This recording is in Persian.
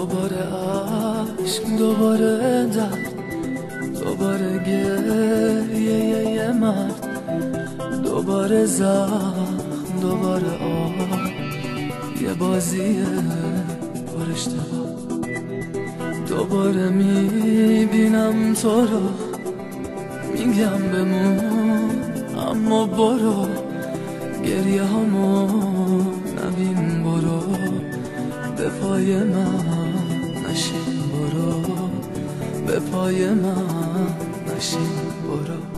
دوباره عشق، دوباره درد، دوباره گریه یه مرد، دوباره زخم، دوباره آه، یه بازی پر اشتباه. دوباره میبینم تو رو، میگم بمون اما برو، گریه همو نبین، برو به پای من نشین، برو به پای من نشین، برو.